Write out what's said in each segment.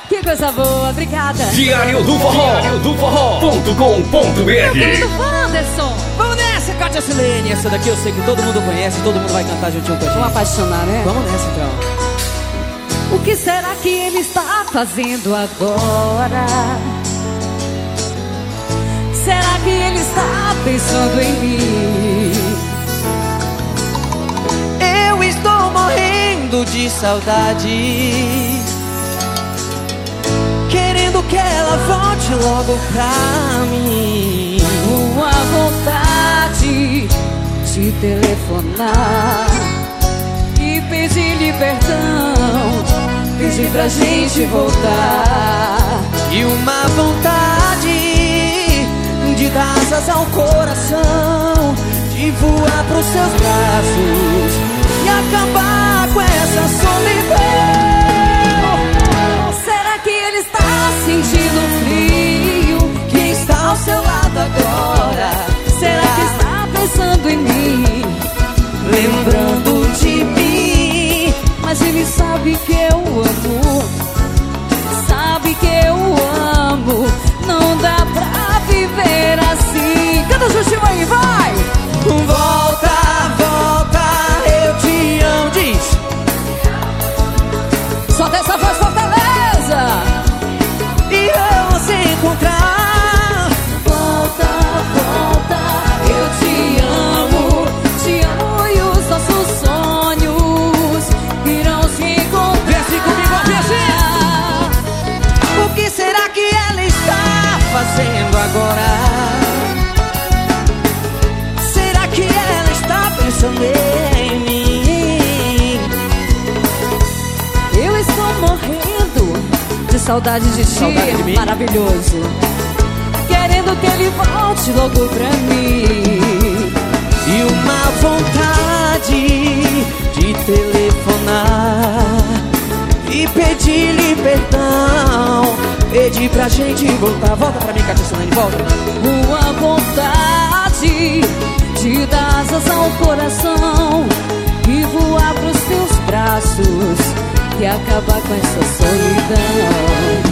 Que coisa boa, obrigada. Diário do Forró.com.br. Anderson. Vamos nessa, Kátia Silene. Essa daqui eu sei que todo mundo conhece, todo mundo vai cantar juntinho com a gente. Vamos apaixonar, né? Vamos nessa então. O que será que ele está fazendo agora? Será que ele está pensando em mim? Eu estou morrendo de saudade, querendo que ela volte logo pra mim. Uma vontade de telefonar e pedir-lhe perdão, pedir pra gente voltar. E uma vontade de dar asas ao coração, de voar pros seus braços e acabar com essa solidão. Será que ele está sentindo frio? Quem está ao seu lado agora? Será que está pensando em mim? Lembrando de mim? Mas ele sabe que eu amo, sabe que eu amo. Não dá pra viver assim. Canta juntinho aí, vai! Volta, volta, eu te amo, diz. Solta essa voz, Fortaleza! E vamos se encontrar. Volta, volta, eu te amo e os nossos sonhos irão se encontrar. Desce comigo, desce! O que será que ela está fazendo agora? Será que ela está pensando em mim? Eu estou morrendo de saudade de ti, Saudade de mim? maravilhoso. Querendo que ele volte logo pra mim. E uma vontade de telefonar e pedir-lhe perdão, pedir pra gente voltar. Volta pra mim, Kátia Silene, volta. Uma vontade de dar asas ao coração e voar pros teus braços e acabar com essa solidão.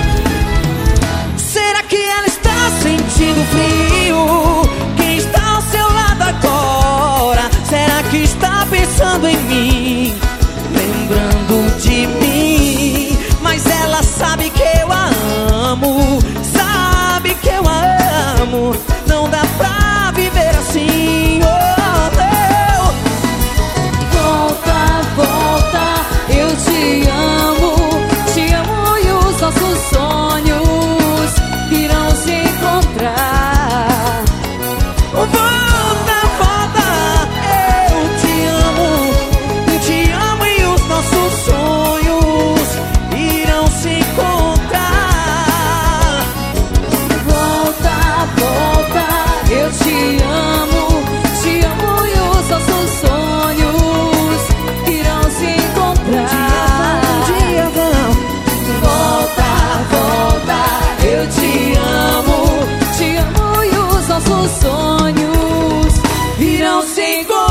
Será que ela está sentindo frio? Quem está ao seu lado agora? Será que está pensando em mim? Lembrando de mim? Mas ela sabe que eu a amo, sabe que eu a amo. Não dá pra viver assim. Oh, oh. Volta, volta, eu te amo e os nossos sonhos irão se encontrar. Volta, volta, eu te amo e os nossos sonhos irão se encontrar. Volta, volta, eu te amo e os nossos sonhos irão se encontrar. Um dia vão. Volta, volta, eu te amo e os nossos sonhos irão se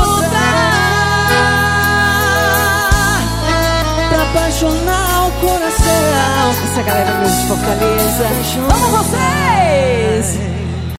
encontrar. Pra apaixonar o coração. Essa galera mesmo de Fortaleza. Vamos vocês!